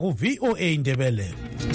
uVOA Indebele.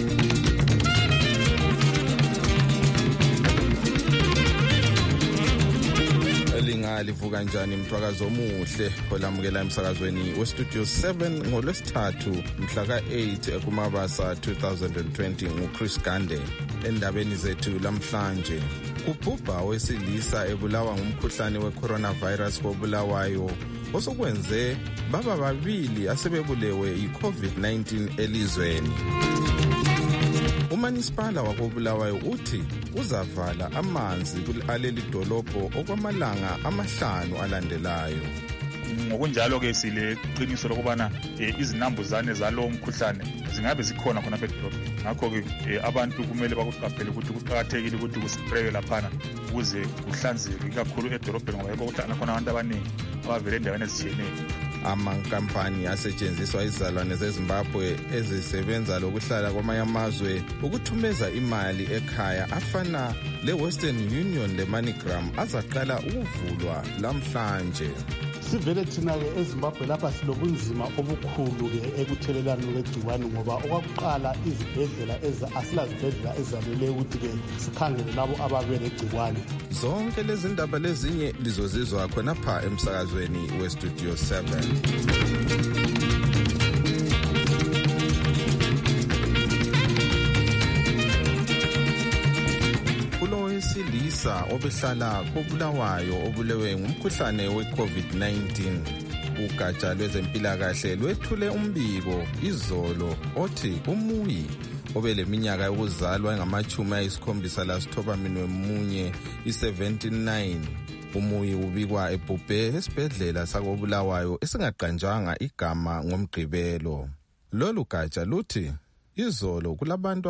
Livuka njani mthwakazo omuhle olamukela emsakazweni westudio 7 ngolwesithathu mhla ka-8 kuMabasa 2020 nguChris Gande. Endabeni zethu lamhlanje, kubhubha wesilisa ebulawa ngumkhuhlane we-coronavirus koBulawayo osokwenze baba babili asebebulewe yi-COVID-19 elizweni. Umanisipala wakoBulawayo uthi uzavala amanzi aleli dolobho okwamalanga 5 alandelayo. Ngokunjalo ke sileqiniso lokubana izinambuzane zalo mkhuhlane zingabe zikhona khona edolobheni. Ngakho ke abantu kumele bakuqaphele ukuthi kuqhakathekile ukuthi kuspraywe laphana ukuze kuhlanzeke kakhulu edolobheni ngoba yikho kuhlala khona abantu abaningi abavela endaweni ezitshiyeneyo. Amankampani asetshenziswa izizalwane zeZimbabwe ezisebenza lokuhlala kwamanye amazwe ukuthumeza imali ekhaya afana le-Western Union le-MoneyGram azaqala ukuvulwa lamhlanje. Sivele thina-ke eZimbabwe lapha silobunzima obukhulu-ke ekuthelelani kwegciwane ngoba okwakuqala izibhedlela asilazibhedlela ezanele ukuthi-ke sikhangele labo ababele gciwane. Zonke lezi ndaba lezinye lizozizwa khonapha emsakazweni westudio 7. Owesilisa obehlala koBulawayo obulewe ngumkhuhlane we-COVID-19. Ugatsha lwezempilakahle lwethule umbiko izolo othi umuyi obeleminyaka yokuzalwa engama-79 i-79. Umuyi ubikwa ebhubhe esibhedlela sakoBulawayo esingaqanjwanga igama ngomgqibelo. Lolu gatsha luthi izolo kulabantu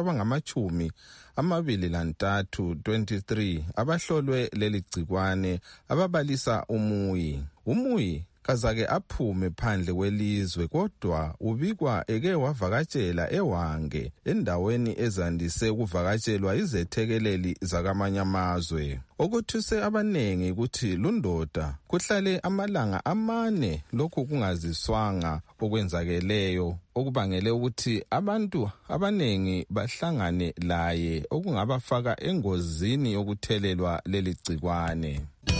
abangama-23 abahlolwe leli gcikwane ababalisa umuyi. Umuyi kazake aphume phandle kwelizwe kodwa ubikwa eke wavakatshela eWange endaweni ezandise ukuvakatshelwa izethekeleli zakamanye amazwe. Okuthuse abanengi ukuthi lundoda kuhlale amalanga 4 lokhu kungaziswanga okwenzakeleyo okubangele ukuthi abantu abanengi bahlangane laye okungabafaka engozini yokuthelelwa leli gcikwane.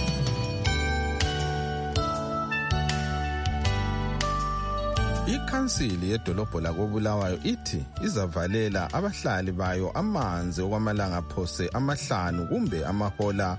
Ikhansili yedolobho lakoBulawayo ithi izavalela abahlali bayo amanzi okwamalanga phose 5 kumbe amahola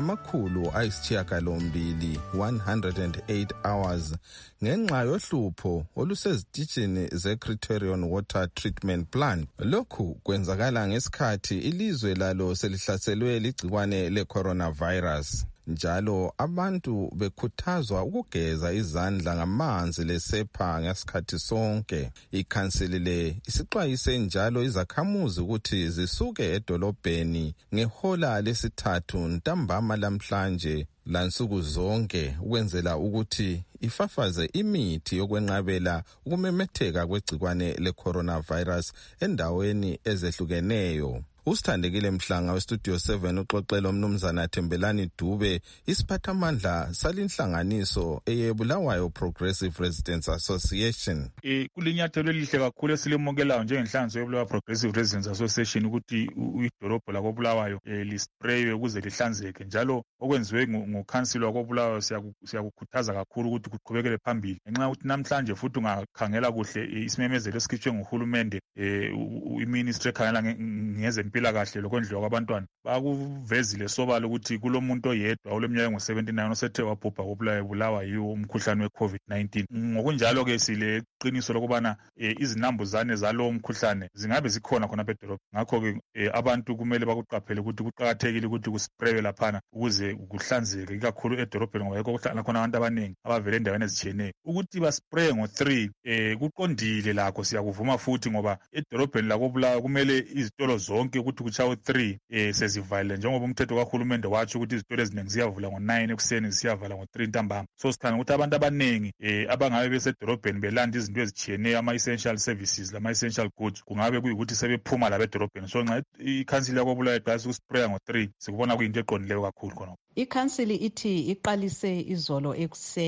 angama-108 hours ngenxa yohlupho olusezitishini ze-Criterion Water Treatment Plant. Lokhu kwenzakala ngesikhathi ilizwe lalo selihlaselwe ligcikwane le-coronavirus. Njalo abantu bekhuthazwa ukugeza izandla ngamanzi lesepha ngesikhathi sonke. Ikhansili le isixwayise njalo izakhamuzi ukuthi zisuke edolobheni ngehola lesithathu ntambama lamhlanje lansuku zonke ukwenzela ukuthi ifafaze imithi yokwenqabela ukumemetheka kwegcikwane le-coronavirus endaweni ezehlukeneyo. Usithandekile Mhlanga westudio 7 uxoxela umnumzana Thembelani Dube isiphathamandla salinhlanganiso eyeBulawayo Progressive Residents Association. Kulinyathelo elihle kakhulu esilemukelayo njengenhlanganiso yeBulawayo Progressive Residents Association ukuthi idolobho lakoBulawayo lispraywe ukuze lihlanzeke, njalo okwenziwe ngukhansili wakoBulawayo siyakukhuthaza kakhulu ukuthi kuqhubekele phambili. Ngenxa yokuthi namhlanje futhi ungakhangela kuhle isimemezelo esikhitshwe nguhulumende iministry ekhangela ngezempilakahle lokwendliwa kwabantwana bakuvezile sobala ukuthi kulomuntu oyedwa oleminyaka engu-79 osethe wabhubha koBulawayo yiwo umkhuhlane we-COVID-19. Ngokunjalo ke sileqiniso lokubana izinambuzane zalo mkhuhlane zingabe zikhona khona edolobheni. Ngakho ke abantu kumele bakuqaphele ukuthi kuqhakathekile ukuthi kuspraywe laphana ukuze kuhlanzeke ikakhulu edolobheni ngoba yikho kuhlala khona abantu abaningi abavela endaweni ezitshiyeneyo. Ukuthi baspraye ngo-3 kuqondile lakho siyakuvuma futhi ngoba edolobheni lakoBulawayo kumele izitolo zonke ukuthi kuchawe 3 sezivalile njengoba umthetho kahulumende watsho ukuthi izitolo eziningi ziyavula ngo-9 ekuseni ziyavala ngo-3 ntambama. So sikhangela ukuthi abantu abaningi abangabe besedolobheni belanda izinto ezitshiyeneyo ama-essential services lama-essential goods kungabe kuyikuthi sebephuma la bedolobheni. So nxa ikhansili yakoBulawayo iqalisa ukuspraya ngo-3 sikubona kuyinto eqondileyo kakhulu khona. Ikhansili ithi iqalise izolo ekuseni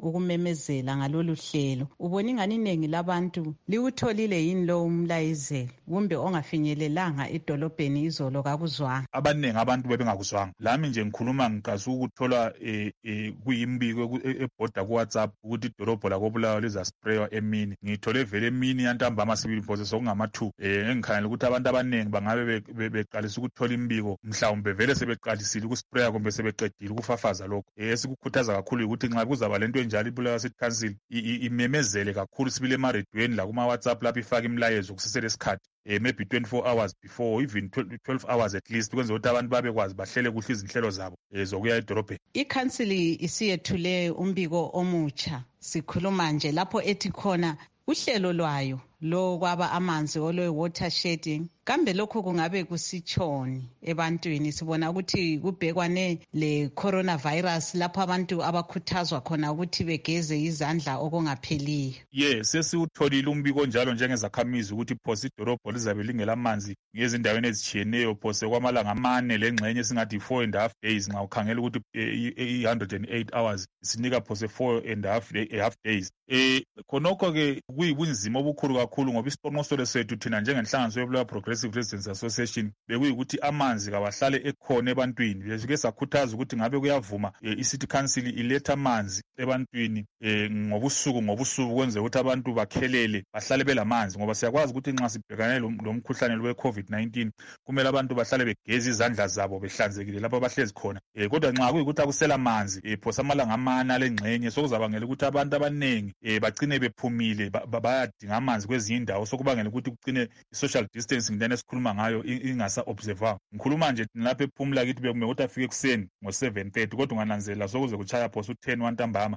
ukumemezela ngalolu hlelo. Ubona ingani iningi labantu liwutholile yini lo umlayezelo kumbe ongafinyelelanga edolobheni izolo kakuzwanga? Abaningi abantu bebengakuzwanga. Lami nje ngikhuluma ngikazi ukuthola kuyimbiko ebhoda ku-WhatsApp ukuthi idolobho lakobulawayo lizaspraywa emini. Ngithole vele emini yantambama sibili phose sokungama-2. Engikhanele ukuthi abantu abaningi bangabe beqalisa ukuthola imbiko mhlawumbe vele sebeqalisile ukuspraya kumbe sebeqedile ukufafaza lokho. Esikukhuthaza kakhulu ukuthi nxa kuzaba lento enjalo iBulawayo City Council imemezele kakhulu sibile emarediyweni la kuma-WhatsApp lapho ifaka imlayezo kuseselesikhathi. Maybe 24 hours before, even 12 hours at least, ukwenza ukuthi abantu babekwazi bahlele kuhle izinhlelo zabo zokuya edorobheni. Ikhansili isiyethule umbiko omutsha. Sikhuluma nje lapho ethi khona uhlelo lwayo lo kwaba amanzi olwe-watershedding. Kambe lokhu kungabe kusitshoni ebantwini? Sibona ukuthi kubhekwane le-coronavirus lapho abantu abakhuthazwa khona ukuthi begeze izandla okungapheliyo. Sesiwutholile umbiko njalo njengezakhamizi ukuthi phose idorobho lizabe lingelamanzi ngezindaweni ezitshiyeneyo phose kwamalanga 4 lengxenye esingathi 4.5 days. Nxa ukhangela ukuthi 108 hours sinika phose 4.5 days. Khonokho-ke kuyibunzima obukhulu kakhulu ngoba isiqonqoselo sethu thina njengenhlanganiso yeBulawayo Progressive Residents Association bekuyikuthi amanzi kawahlale ekhona ebantwini. Besike sakhuthaza ukuthi ngabe kuyavuma iCity Council iletha amanzi ebantwini ngobusuku kwenze ukuthi abantu bakhelele bahlale belamanzi, ngoba siyakwazi ukuthi nxa sibhekane lo mkhuhlane we-COVID-19 kumele abantu bahlale begeza izandla zabo behlanzekile lapho abahlezi khona. Kodwa nxa kuyikuthi akusela manzi phose amalanga 4 lengxenye sokuzabangela ukuthi abantu abaningi bagcine bephumile bayadinga amanzi kwezinye indawo, sokubangela ukuthi kugcine i-social distancing lena esikhuluma ngayo ingasa-observanga. Ngikhuluma nje lapho ephumula kithi bekumele ukuthi afike ekuseni ngo-7:30 kodwa ungananzelela sokuze kuchaya phose u-10 wantambama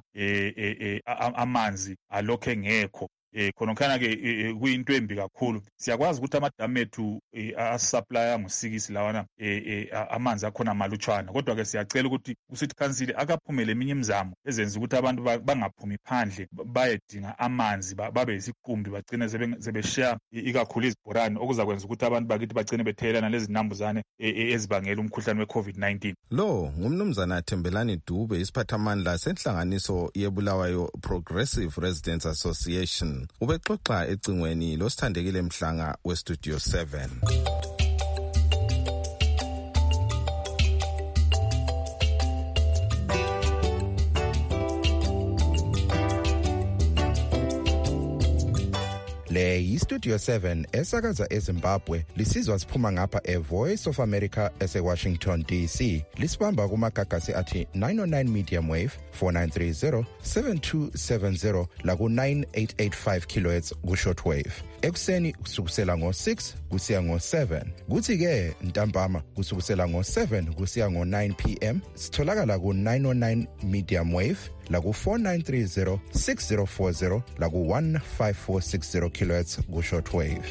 amanzi alokho engekho. Khonokhana-ke kuyinto embi kakhulu. Siyakwazi ukuthi amadamu ethu asuplaya ngosikisi lawana amanzi akhona malutshwana, kodwa-ke siyacela ukuthi uCity Council akaphumele eminye imizamo ezenza ukuthi abantu bangaphumi phandle bayedinga amanzi babe yisiqumbi bagcine sebeshiya ikakhulu izibhorane okuzakwenza ukuthi abantu bakithi bagcine bethelelana lezi zinambuzane ezibangela umkhuhlane we-COVID-19. Lo ngumnumzana Thembelani Dube, isiphathamandla senhlanganiso yeBulawayo Progressive Residents Association. Ubexoxa ecingweni losithandekile Mhlanga weStudio 7. Le yiStudio 7 esakaza eZimbabwe, lisizwa siphuma ngapha eVoice of America eseWashington DC. Lisibamba kumagagasi athi 909 medium wave 4930 7270 laku 9885 kHz ku shortwave. Ekuseni kusukusela ngo6 kusiya ngo7. Kuthi ke ntambama kusukusela ngo7 kusiya ngo9 PM. Sitholakala ku 909 medium wave laku 4930 6040 laku 15460 kHz ku shortwave.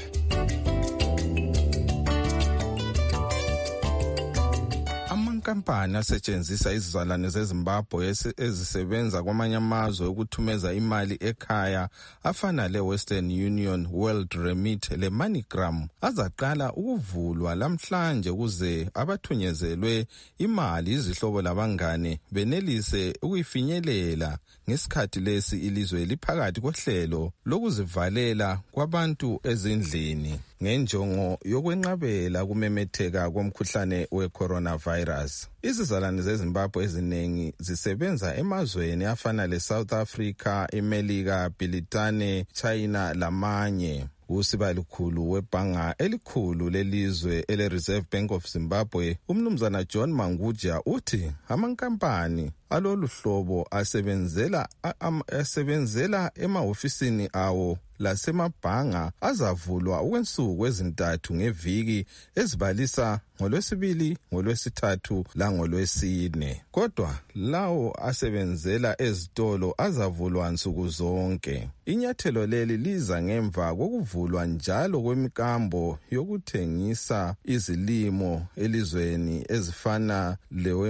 Amankampani asetshenzisa izizalwane zeZimbabwe ezisebenza kwamanye amazwe ukuthumeza imali ekhaya afana leWestern Union, World Remit leMoneygram azaqala ukuvulwa lamhlanje ukuze abathunyezelwe imali izihlobo labangane benelise ukuyifinyelela ngesikhathi lesi ilizwe liphakathi kohlelo lokuzivalela kwabantu ezindlini ngenjongo yokwenqabela kumemetheka komkhuhlane we-coronavirus. Izizalwane zeZimbabwe eziningi zisebenza emazweni afana leSouth Africa, iMelika, Britane, China lamanye. Usibali lukhulu webhanga elikhulu lelizwe ele-Reserve Bank of Zimbabwe, umnumzana John Manguja uthi amankampani alolu hlobo asebenzela emahofisini awo lasemabhanga azavulwa okwensuku ezintathu ngeviki ezibalisa ngoLwesibili, ngoLwesithathu langolwesine. Kodwa lawo asebenzela ezitolo azavulwa nsuku zonke. Inyathelo leli liza ngemva kokuvulwa njalo kwemikambo yokuthengisa izilimo elizweni ezifana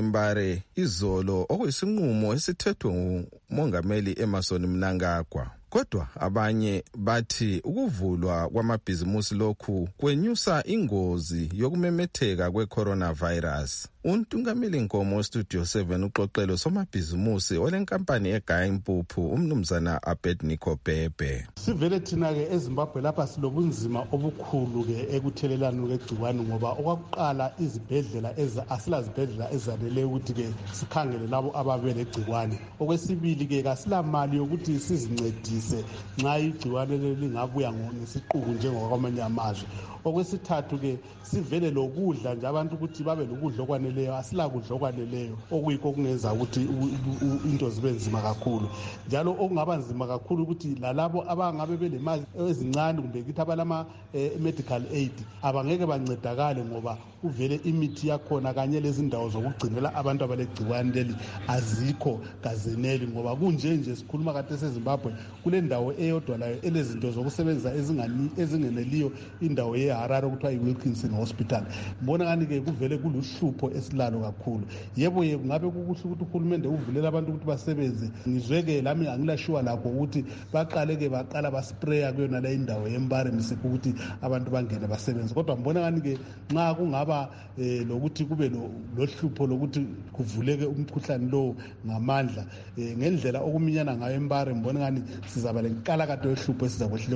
leWembare izolo okuyisinqumo esithethwe nguMongameli Emmerson Mnangagwa. Kodwa abanye bathi ukuvulwa kwamabhizimusi lokhu kwenyusa ingozi yokumemetheka kwe-coronavirus. Untungameli Nkomo Studio 7 uxoxelo somabhizimusi olenkampani egaya impuphu umnumzana Abednego Bhebhe. Sivele thina-ke eZimbabwe lapha silobunzima obukhulu-ke ekuthelelani kwegciwane ngoba okwakuqala asilazibhedlela ezanele ukuthi-ke sikhangele labo ababelegciwane. Okwesibili-ke kasilamali yokuthi sizincedise nxa igciwane lingabuya ngesiquku njengokwamanye amazwe. Okwesithathu-ke sivele lokudla nje abantu ukuthi babe lokudla okwaneleyo, asilakudla okwaneleyo okuyikho okungenza ukuthi into zibe nzima kakhulu. Njalo okungaba nzima kakhulu ukuthi lalabo abangabe belemali ezincane kumbe kithi abalama medical aid abangeke bancedakale ngoba uvele imithi yakhona kanye lezindawo zokugcinela abantu abalegciwane leli azikho kazeneli ngoba kunje sikhuluma kade seZimbabwe kule ndawo eyodwa layo elezinto zokusebenza ezingeneliyo indawo yeHarare okuthiwa iWilkinson Hospital. Mbona ngani-ke kuvele kuluhlupho esilalo kakhulu. Yebo kungabe kukuhle ukuthi uhulumende uvulela abantu ukuthi basebenze. Ngizweke lami angilashiwa lakho ukuthi baqala baspreya kuyona le indawo yeMbare misipho ukuthi abantu bangene basebenze. Kodwa mbona ngani-ke nxa kungaba lokuthi kube lohlupho lokuthi kuvuleke umkhuhlane lo ngamandla ngendlela okuminyana ngayo eMbare, mbona ngani sizaba lenkalakatho yohlupho esizakwehlele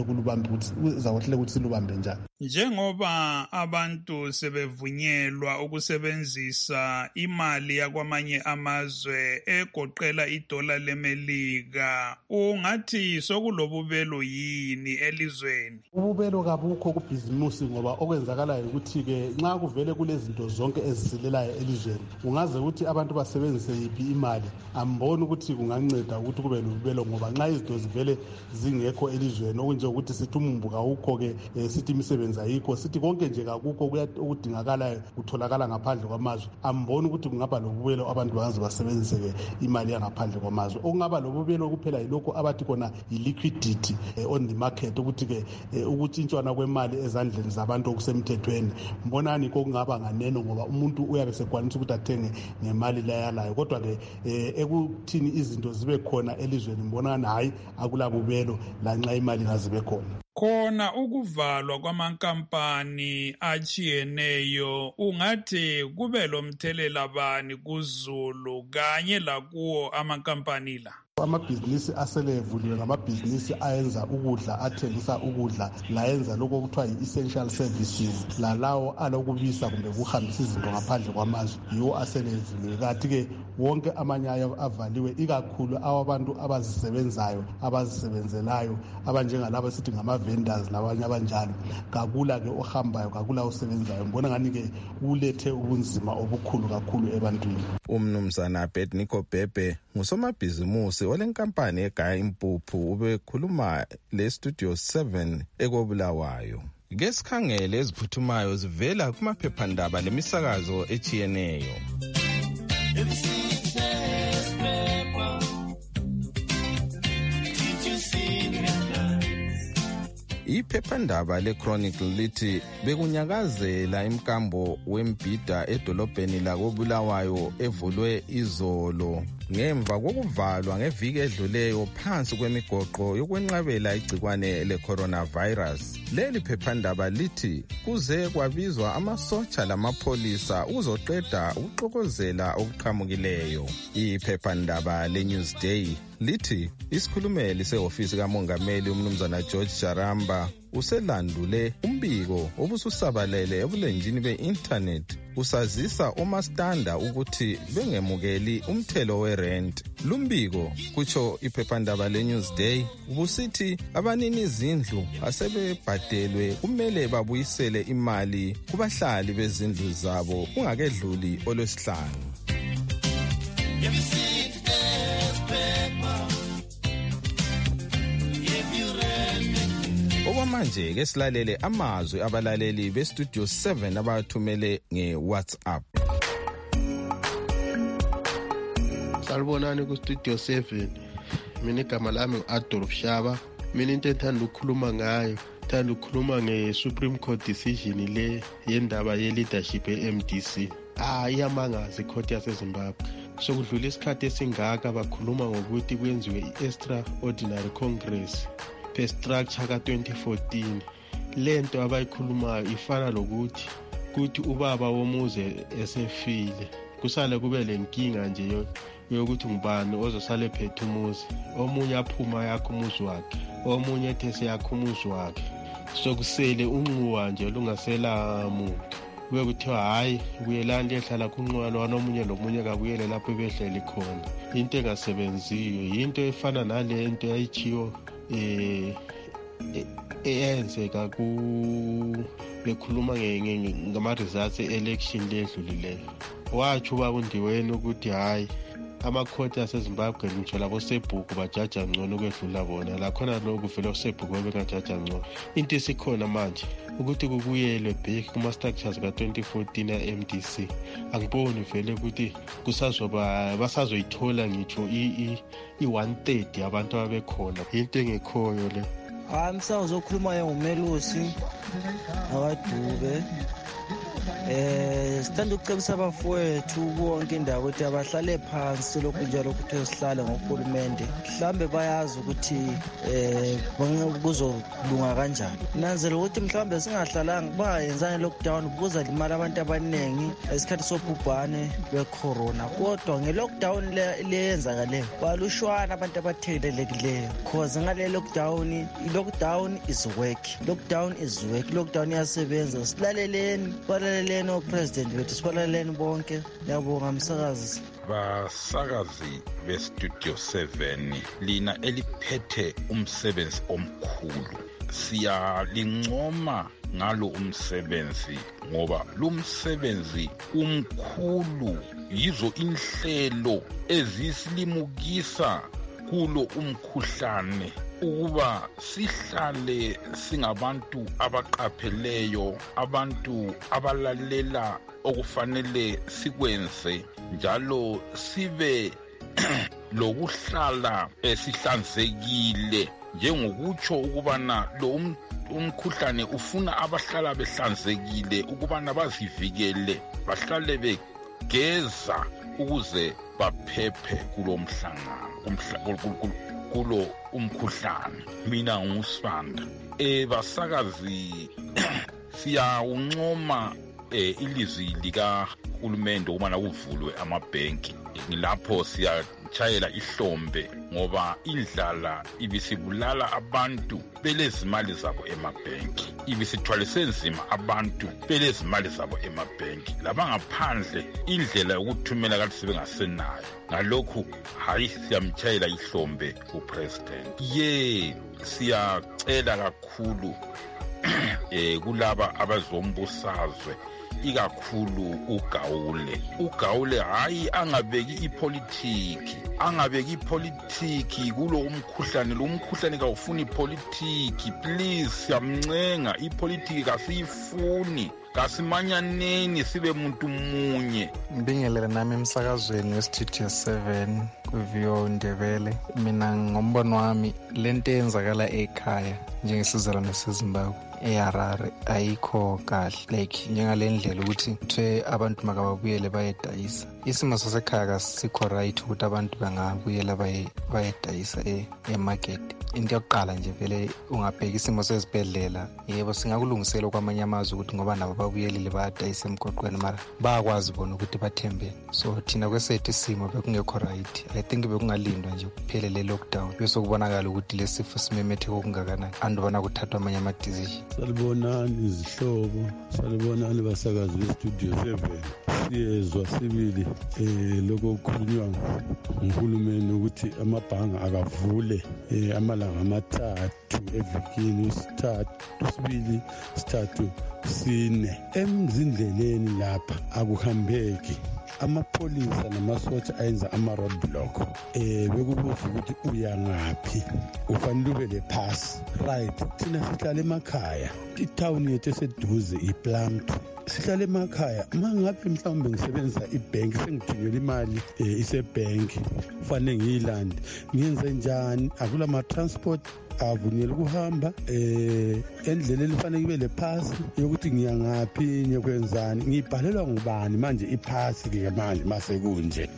ukuthi silubambe njani. Njengoba abantu sebevunyelwa ukusebenzisa imali yakwamanye amazwe egoqela idola leMelika, ungathi sokulobubelo yini elizweni? Ububelo kabukho kubhizimusi ngoba okwenzakalayo ukuthi-ke nxa kuvele kulezinto zonke ezisilelayo elizweni ungaze ukuthi abantu basebenzise yiphi imali, amboni ukuthi kunganceda ukuthi kube lobubelo ngoba nxa izinto zivele zingekho elizweni okunjengokuthi sithi umumbu kawukho-ke sithi imisebenzi ayikho, sithi konke nje kakukho okudingakalayo kutholakala ngaphandle kwamazwe, amboni ukuthi kungaba lobubelo abantu bangaze basebenzise-ke imali yangaphandle kwamazwe. Okungaba lobubelo kuphela yilokho abathi khona yi-liquidity on the market, ukuthi-ke ukutshintshwana kwemali ezandleni zabantu okusemthethweni. Mbonani kokungaba nganeno ngoba umuntu uyabe sekwanisa ukuthi athenge ngemali layalayo. Kodwa-ke ekuthini izinto zibe khona elizweni mbonani hayi akulabubelo lanxa imali ingazibe khona. Khona ukuvalwa kwamankampani achiyeneyo ungathi kube lomthelela bani kuzulu kanye lakuwo amankampani la? Amabhizinisi aselevuliwe ngamabhizinisi ayenza ukudla, athengisa ukudla, layenza lokho okuthiwa yi-essential services, lalawo alokubisa kumbe kuhambisa izinto ngaphandle kwamazwe, yiwo aselevuliwe. Kanti-ke wonke amanye avaliwe, ikakhulu awabantu abazisebenzayo, abazisebenzelayo, abanjengalabo sithi ngama-vendors labanye abanjalo. Kakula-ke ohambayo, kakula osebenzayo. Mbona ngani-ke kulethe ubunzima obukhulu kakhulu ebantwini. Umnumzana Abednego Bhebhe ngusomabhizimusi olenkampani egaya impuphu ubekhuluma le-Studio 7 eKobulawayo. Ke sikhangele eziphuthumayo zivela kumaphephandaba lemisakazo echiyeneyo. Iphephandaba le-Chronicle lithi bekunyakazela imkambo wembhida edolobheni lakoBulawayo evulwe izolo ngemva kokuvalwa ngeviki edluleyo phansi kwemigoqo yokwenqabela igcikwane le-coronavirus. Leli phephandaba lithi kuze kwabizwa amasotsha lamapholisa ukuzoqeda ukuxokozela okuqhamukileyo. Iphephandaba le-Newsday lithi isikhulumeli sehofisi kamongameli umnumzana George Jaramba uselandule umbiko obususabalele ebulenjini be-internet usazisa omastanda ukuthi bengemukeli umthelo we-rent. Lumbiko kutsho iphephandaba le-Newsday ubusithi abanini izindlu asebebhadelwe kumele babuyisele imali kubahlali bezindlu zabo kungakedluli oLwesihlanu. Okwamanje ke silalele amazwi abalaleli beStudio 7 abathumele ngeWhatsApp. Salibonani kuStudio 7. Mina igama lami uAdolf Shaba. Mina into ethanda ukukhuluma ngayo, thanda ukukhuluma ngeSupreme Court decision le yendaba ye leadership eMDC. Iyamangaza icourt yaseZimbabwe. sokudlula isikhathi esingaka bakhuluma ngokuthi kwenziwe i-extraordinary congress per structure ka-2014. Lento abayikhulumayo ifana lokuthi ubaba womuze esefile kusale kube lenkinga nje yokuthi ngubani ozosala ephethe umuzi, omunye aphuma yakhe umuzi wakhe, omunye ethe seyakhe umuzi wakhe, sokusele unquwa nje lungasela muntu. Kube kuthiwa hayi buyelani liyehlala kunquwa lwana, omunye nomunye kabuyele lapho behleli khona. Into engasebenziyo yinto efana nale nto yayichiyo eyenzeka bekhuluma ngama-results e-election ledlulileyo. Watsho ubaba uNdiweni ukuthi hayi amakhoti aseZimbabwe ngitsho labo sebhuku bajaja ngcono ukwedlula bona, lakhona lokhu vele usebhuku bebengajaja ngcono. Into esikhona manje ukuthi kubuyelwe back kuma-structures ka-2014 ya-MDC. Angiboni vele ukuthi basazoyithola ngitsho i-1/3 abantu ababekhona. Into engekhoyo le. Msawuzokhuluma nguMelusi akaDube. Sithanda ukucebisa abafowethu bonke indawo ukuthi abahlale phansi lokhu njalo ukuthi sihlale ngohulumende, mhlambe bayazi ukuthi kuzolunga kanjani. Nanzela ukuthi mhlambe singahlalanga bayenzane lockdown kuzalimala abantu abaningi esikhathi sobhubhane lwe-corona, kodwa nge-lockdown leyenzakaleyo balushwana abantu abathelelekileyo cause ngale lockdown is work. Lockdown iyasebenza. Silaleleni opresident bethu, sibalaleni bonke. Ngiyabonga msakazi. Basakazi bestudio 7 lina eliphethe umsebenzi omkhulu, siyalincoma ngalo umsebenzi ngoba lo msebenzi umkhulu, yizo inhlelo ezisilimukisa kulo umkhuhlane ukuba sihlale singabantu abaqapheleyo, abantu abalalela okufanele sikwenze, njalo sibe lokuhlala esihlanzekile, njengokutsho ukubana lo umkhuhlane ufuna abahlala behlanzekile ukubana bazivikele, bahlale begeza ukuze baphephe kulo kulo umkhuhlane. Mina ngusibanda. Basakazi siyawuncoma ilizwi likahulumende ukubana kuvulwe amabhenki. Ngilapho siyatshayela ihlombe ngoba indlala ibisibulala abantu belezimali zabo emabhenki, ibisithwalise nzima abantu belezimali zabo emabhenki. Labangaphandle indlela yokuthumela kade sebengasenayo. Ngalokhu hayi siyamtshayela ihlombe upresident. Siyacela kakhulu kulaba abazombusazwe, ikakhulu uGawule hayi angabeki ipolitiki kulo umkhuhlane. Lo mkhuhlane kawufuni ipolitiki, please siyamncenga. Ipolitiki kasiyifuni, kasimanyaneni sibe muntu munye. Ngibingelele nami emsakazweni westudio 7 kwiVO Ndebele. Mina ngombono wami lento eyenzakala ekhaya njengesizalwane seZimbabwe eHarare ayikho kahle, like njengale ndlela ukuthi kuthiwe abantu makababuyele bayedayisa. Isimo sasekhaya kasikho right ukuthi abantu bangabuyela bayedayisa emarket. Into yokuqala nje vele ungabheka isimo sezibhedlela. Yebo singakulungisela kwamanye amazwe ukuthi ngoba nabo babuyelile bayadayisa emgoqweni, mara bayakwazi bona ukuthi bathembe. So thina kwesethu isimo bekungekho right. I think bekungalindwa nje kuphele le lockdown bese kubonakala ukuthi lesifo simemetheke okungakanani, andubona kuthathwa amanye ama-decision. Salibonani izihlobo, salibonani basakazi bestudio 7. Siyezwa sibili lokho kukhulunywa nguhulumeni ukuthi amabhanga akavule amalanga amathathu evikini, sibili, sithathu, sine. Emzindleleni lapha akuhambeki. Amapholisa namasotsha ayenza ama-roadblock. Bekubuza ukuthi uya ngaphi, ufanele ube le-pass. Right, thina sihlala emakhaya, itawuni yethu eseduze iPlumtree. Sihlala emakhaya, mangabe mhlawumbe ngisebenzisa ibhenki, sengithunyelwa imali isebhenki, kufanele ngiyilande, ngiyenze njani? Akula ma-transport avunyelwe ukuhamba endleleni kufanele kube le phasi yokuthi ngiyangaphi ngiyokwenzani ngibhalelwa ngubani manje iphasi ke manje masekunje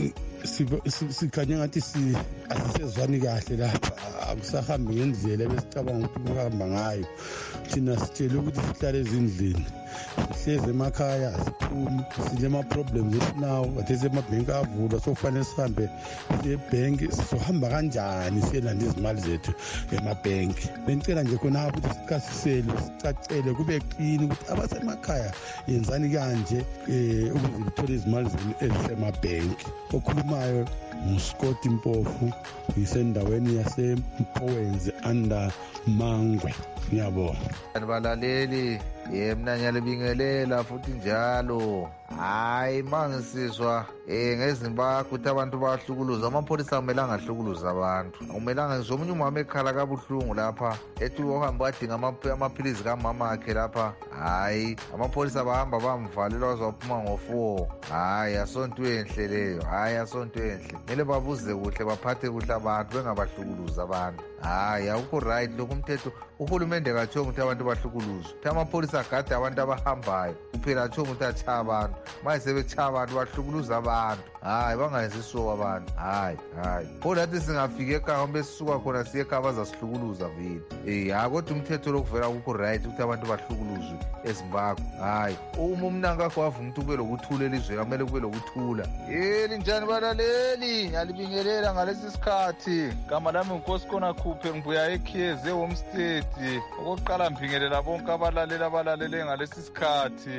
sikhanya ngathi asisezwani kahle lapha akusahambi ngendlela ebesicabanga ukuthi kuhamba ngayo thina sitshele ukuthi sihlale ezindlini sihleze emakhaya siphumi sinema-problems esinawo kathesi emabhenki avulwa sokufanele sihambe ebhenki sizohamba kanjani siyelanda izimali zethu emabhenki benicela nje khonapho ukuthi sichasiselwe sicacele kube qini ukuthi abasemakhaya yenzani kanje ukuze lithole izimali zenu ezisemabhenki okhulumayo nguScott Mpofu ngisendaweni yaseMpowenzi under Mangwe. Ngiyabonga balaleli mina ngiyalibingelela futhi njalo hayi mangisizwa ngeZimbabwe ukuthi abantu bayahlukuluza amapholisa kumele angahlukuluza abantu akumelanga ngizomunye umama ekhala kabuhlungu lapha ethi uhamba wadinga amaphilizi kamama akhe lapha hayi amapholisa bahamba bamvalela wazophuma ngo4 hayi asonto enhle leyo hayi asonto enhle kumele babuze kuhle baphathe kuhle abantu bengabahlukuluza abantu hayi akukho right lokhu umthetho uhulumende katsho ukuthi abantu bahlukuluzwe ukuthi amapholisa agade abantu abahambayo kuphela atsho ukuthi atshaya abantu manje sebetshaya abantu bahlukuluza abantu hayi bangayenziso abantu hayi kodwa nathi singafika ekhaya besisuka khona siye ekhaya bazasihlukuluza vele kodwa umthetho lokuvela akukho right ukuthi abantu bahlukuluzwe eZimbabwe hayi uma umnanka akho wavuma ukuthi kube lokuthula elizweni kumele kube lokuthula linjani balaleli ngiyalibingelela ngalesi sikhathi gama lami uNkosikhona Khuphe ngibuya eKhiezi eHome State okokuqala mbingelela bonke abalalele ngalesi sikhathi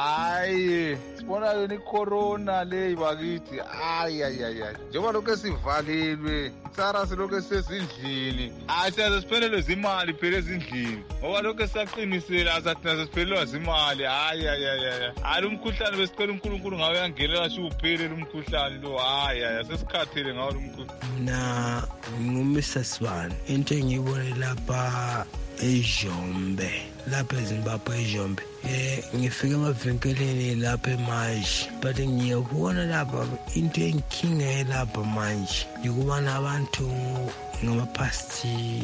hayi sibona yona icorona leyi bakithi hayi njengoba lokho esivalelwe sara silokho esezindlini siyaze siphelelwe zimali phela ezindlini ngoba lokho esaqinisela asathina sesiphelelwa zimali hayi umkhuhlane besicela uNkulunkulu ngawe yangelela sho uphelele umkhuhlane lo hayi sesikhathele ngawo umkhuhlane mina ngumr Sibani into engiyibone lapha eJombe lapha eZimbabwe eJombe ngifike emavinkeleni lapha eManji but ngiyabona lapha into enkinga lapha manje ngikubona abantu ngama-past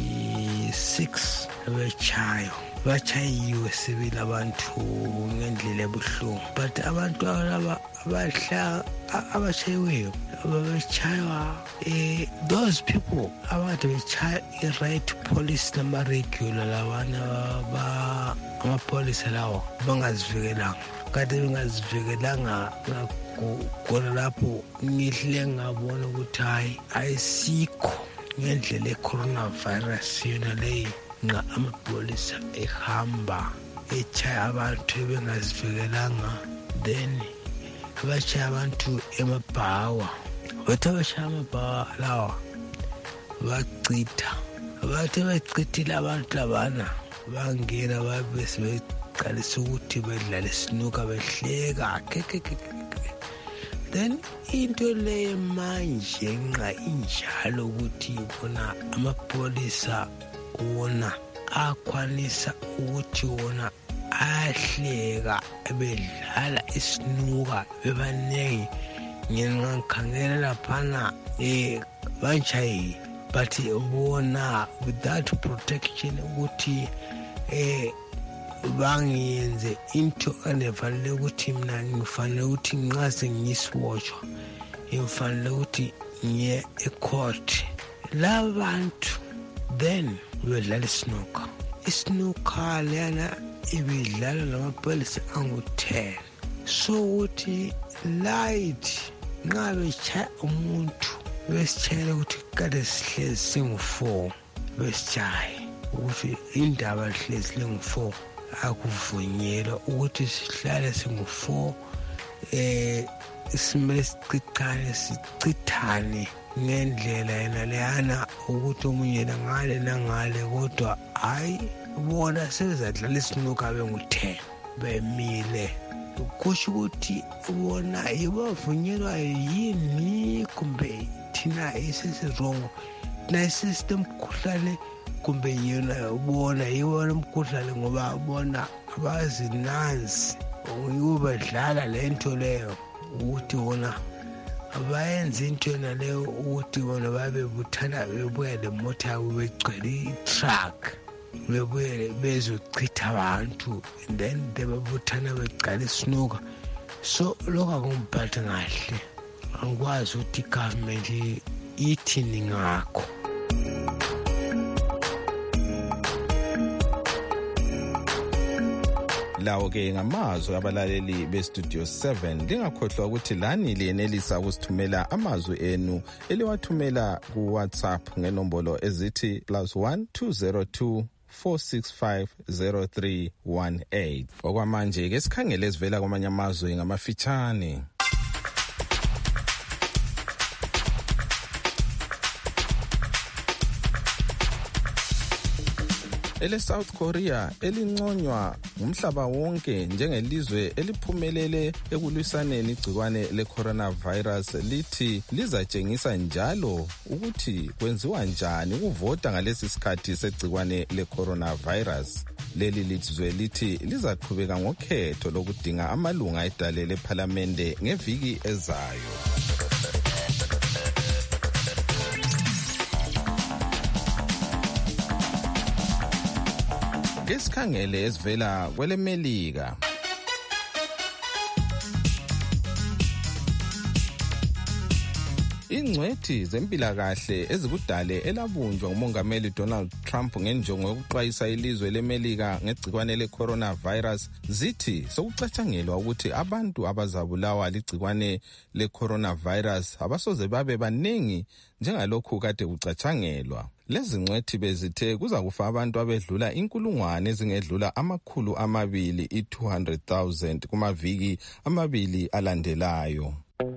6 bachayiwe sibili abantu ngendlela ebuhlungu but abantu laba abachayiweyo babechaywa those people abade bechaya i-right police nama-regular lawana amapolisa lawo bangazivikelanga kade bengazivikelanga khona lapho ngihle ngabona ukuthi hayi ayisikho ngendlela i-coronavirus yona leyi nqa amapolisa ehamba echaya abantu bengazivikelanga then abachaya abantu emabhawa bathi abashaya amabhawa lawa bachitha bathi bachithile abantu labana bangena babe sebeqalisa ukuthi bedlale isinuka behleka then into le manje nqa injalo ukuthi bona amapolisa wona akwanisa ukuthi wona ahleka bedlala isinuka bebanengi ngikhangela laphana banchayi but bona without protection ukuthi bangiyenze into enefanele ukuthi mina ngifanele ukuthi nxa sengiyisiwotshwa ngifanele ukuthi ngiye ecourt labantu then bedlala isinuka leyana ibidlala namapolisa angu-10 so ukuthi light nxa bechaya umuntu besitshayela ukuthi kade sihlezi singu-4 besitshaye ukuthi indaba lihlezi lingu-4 akuvunyelwa ukuthi sihlale singu-4 simele sichithane ngendlela yena leyana ukuthi omunye nangale nangale kodwa hayi bona sebezadlala isinuka bengu-10 bemile kusho ukuthi bona ibavunyelwa yini kumbe thina isesirongo thina isesitemkhuhlane kumbe yena bona yibona umkhuhlane ngoba bona abazinansi yibo badlala le nto leyo ukuthi wona bayenza into yona leyo ukuthi bona babebuthana bebuya lemota yabo begcwele i-truck bebuye bezochitha abantu and then bebabuthana begcwala isinuka. So lokho akungiphathe kahle, angikwazi ukuthi i-government ithini ngakho. Lawo ke ngamazwi abalaleli bestudio 7. Lingakhohlwa ukuthi lani liyenelisa ukusithumela amazwi enu eliwathumela ku WhatsApp ngenombolo ezithi +1 202 4650318. Okwamanje ke sikhangele esivela kwamanye amazwe ngamafitshane. South Korea elinconywa ngumhlaba wonke njengelizwe eliphumelele ekulwisaneni igcikwane le-coronavirus lithi lizatshengisa njalo ukuthi kwenziwa njani ukuvota ngalesi sikhathi segcikwane le-coronavirus. Leli lizwe lithi lizaqhubeka ngokhetho lokudinga amalunga edale lephalamende ngeviki ezayo. Ngesikhangele esivela kwelemelika. Ingcwethi zempilakahle ezikudale elabunjwa ngumongameli Donald Trump ngenjongo yokuxwayisa ilizwe leMelika ngegcikwane le-coronavirus zithi sokucatshangelwa ukuthi abantu abazabulawa ligcikwane le-coronavirus abasoze babe baningi njengalokhu kade kucatshangelwa. Lezi ngcwethi bezithe kuza kufa abantu abedlula 1,000 ezingedlula 200,000 i-200,000 kumaviki amabili alandelayo.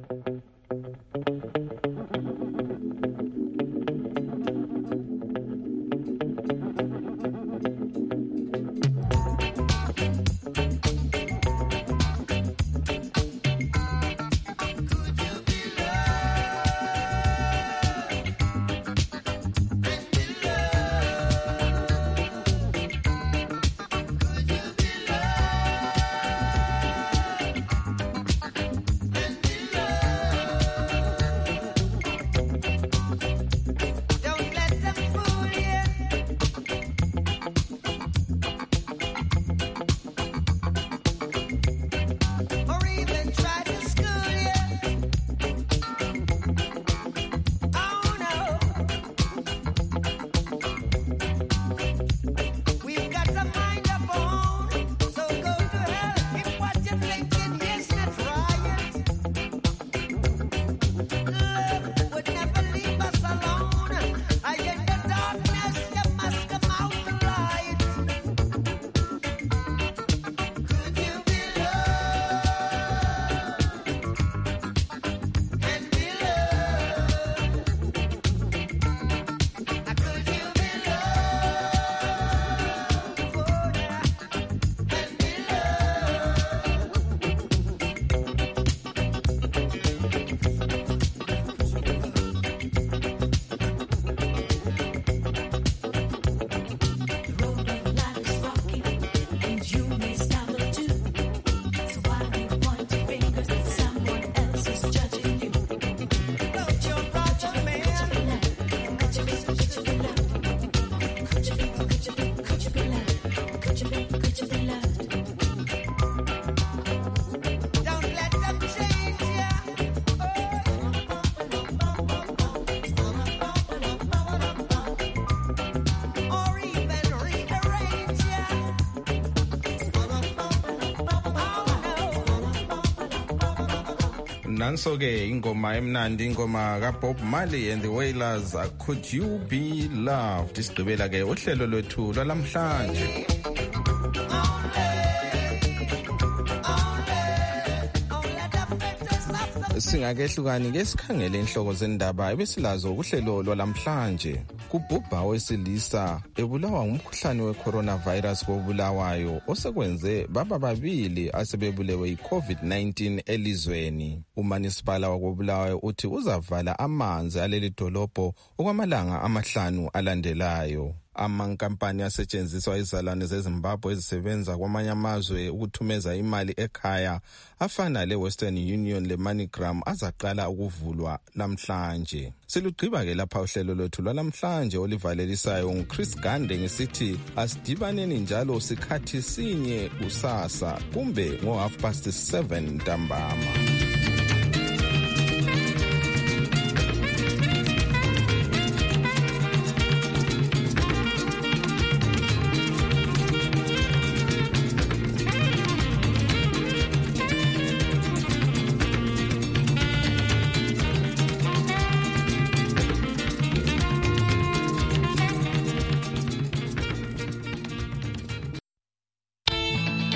Nanso-ke ingoma emnandi, ingoma kaBob Marley and the Wailers, Could You Be Loved? Isigqibela-ke uhlelo lwethu lwalamhlanje. Singakehlukani ke sikhangele inhloko zendaba ebesilazo kuhlelo lwalamhlanje. Kubhubha wesilisa ebulawa ngumkhuhlane we-coronavirus kobulawayo osekwenze baba babili asebebulewe yi-COVID-19 elizweni. Umanisipala wakobulawayo uthi uzavala amanzi aleli dolobho okwamalanga 5 alandelayo. amankampani asetshenziswa izalwane zeZimbabwe ezisebenza kwamanye amazwe ukuthumeza imali ekhaya afana le-Western Union le-MoneyGram azaqala ukuvulwa namhlanje. Silugqiba-ke lapha uhlelo lwethu lwalamhlanje olivalelisayo nguChris Gande ngisithi asidibaneni njalo sikhathi sinye kusasa kumbe ngo-7:30 ntambama.